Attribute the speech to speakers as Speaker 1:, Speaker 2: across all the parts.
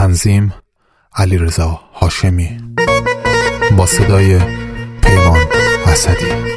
Speaker 1: تنظیم علیرضا هاشمی با صدای پیمان اسدی.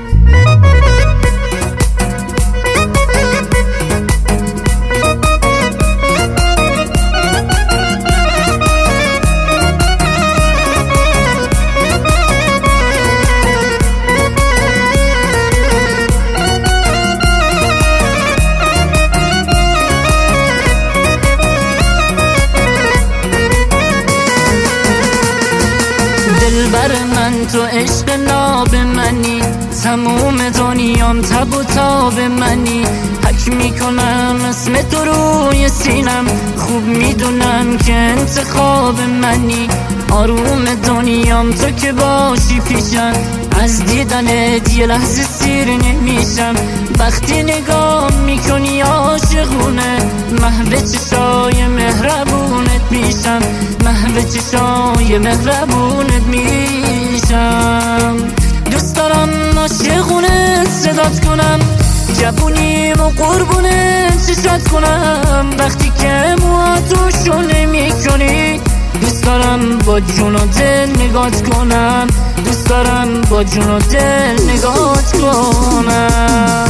Speaker 2: دلبر من تو عشق ناب منی، تموم دنیام تب و تاب منی. حک میکنم اسم تو روی سینم، خوب میدونم که انتخاب منی. آروم دنیام تو که باشی پیشم، از دیدنت یه لحظه سیر نمیشم. وقتی نگاه میکنی عاشقونه، محو چشای مهربونت میشم، محو چشای مهربونت میشم. دوست دارم عاشقونه صدات کنم، جوونیم و قربونه چشات کنم. وقتی که موهاتو شونه میکنی، دوست دارم با جون و دل نگات کنم، دوست دارم با جون و دل نگات کنم.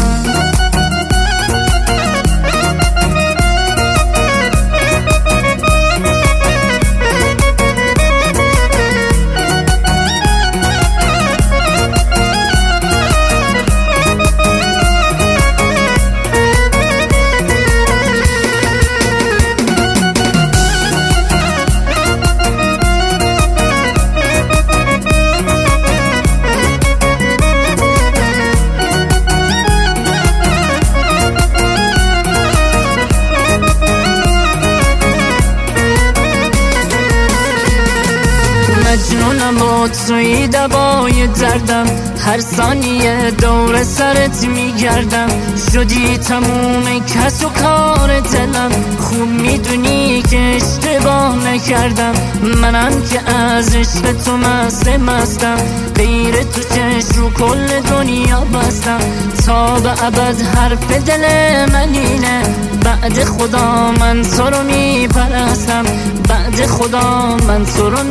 Speaker 2: مجنونم و توی دوای دردم، هر ثانیه دور سرت میگردم. شدی تموم کس و کار دلم، خوب میدونی که اشتباه نکردم. منم که از عشق تو مستم، غیر تو چشم رو کل دنیا بستم. تا به ابد حرف دل من اینه، بعد خدا من تو رو میپرستم، بعد خدا من تو رو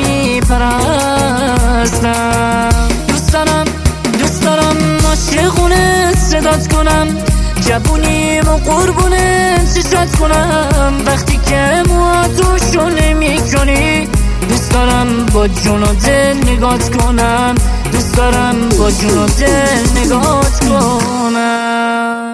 Speaker 2: میپرستم. دوست دارم عاشقونه صدات کنم، جوونیم و قربونه چشات کنم. وقتی که موهاتو شونه میکنی، دوست دارم با جون و دل نگات کنم، دوست دارم با جون و دل نگات کنم.